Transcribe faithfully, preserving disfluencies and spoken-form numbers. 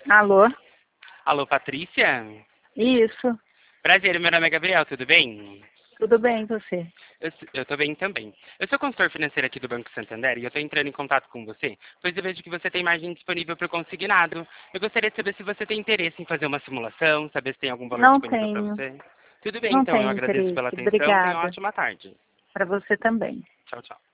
Alô? Alô, Patrícia? Isso. Prazer, meu nome é Gabriel, tudo bem? Tudo bem, você? Eu, s- eu tô bem também. Eu sou consultor financeiro aqui do Banco Santander e eu tô entrando em contato com você, pois eu vejo que você tem margem disponível para o consignado. Eu gostaria de saber se você tem interesse em fazer uma simulação, saber se tem algum valor Não disponível para tenho. você. Tudo bem, Não então, eu tenho agradeço interesse. pela atenção, tenha uma Obrigada. ótima tarde. Para você também. Tchau, tchau.